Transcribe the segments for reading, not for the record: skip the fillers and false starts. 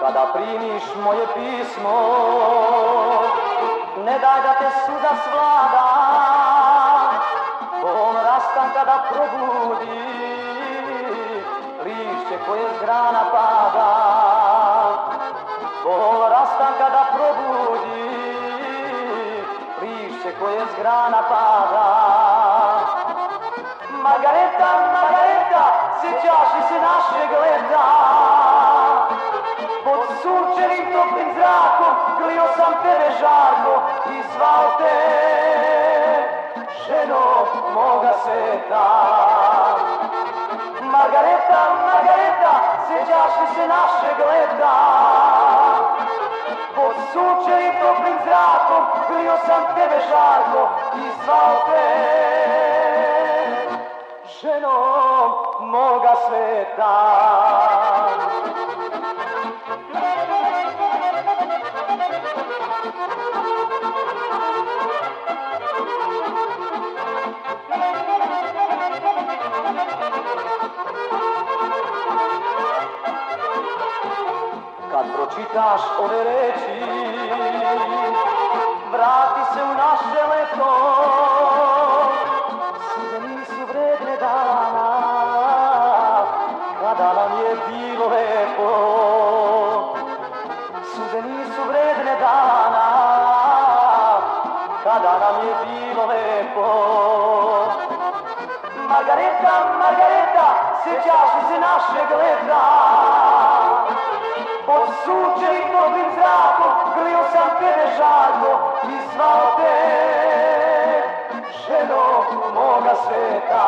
kada primiš moje pismo, ne daj da te suza svlada, bol rastanka da probudi lišće koje s grana pada. Bol rastanka da probudi lišće koje s grana pada. Margareta, Margareta, sjećaš li se našeg leta? Pod sunčanim toplim zrakom glio sam tebe žarko i zvao te ženo moga sveta. Margareta, Margareta, sjećaš li se našeg leta? Pod sunčanim toplim zrakom glio sam tebe žarko i zvao te ženo moga sveta. Kad pročitaš ove reči, vrati se u naše leto. Suze nisu vredne dana, kada nam je bilo lepo. Suze nisu vredne dana, kada nam je bilo lepo. Margareta, Margareta, sjećaš li se našeg leta? Pod sunčanim toplim zrakom glio sam tebe žarko i zvao te ženo moga sveta.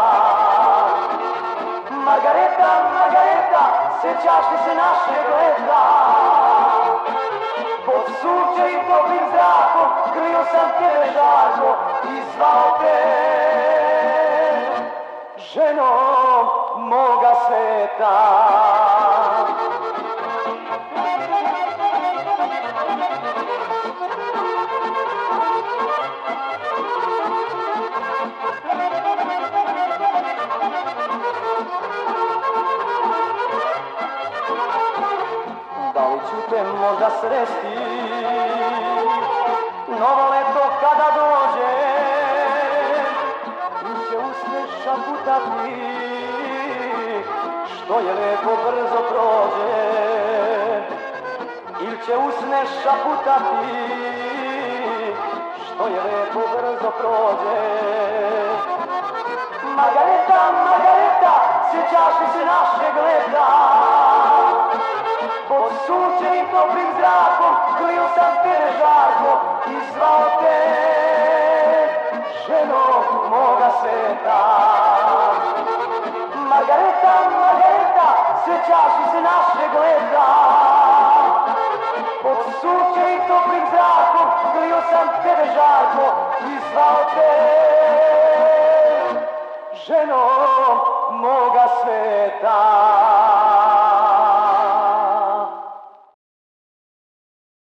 Margareta, Margareta, sjećaš li se našeg leta? Pod sunčanim toplim zrakom glio sam tebe žarko i zvao te ženo moga sveta. Da li ću te možda sresti novo leto kada dođe, ili će usne šaputati što je lepo brzo prođe, ili će usne šaputati što je lepo brzo prođe. Margareta, Margareta, sjećaš li se našeg leta? Pod sunčanim toplim zrakom glio sam tebe žarko i zvao te ženo moga sveta. Margareta, Margareta, sjećaš li se našeg leta? Pod sunčanim toplim zrakom glio sam tebe žarko i zvao te ženo moga sveta.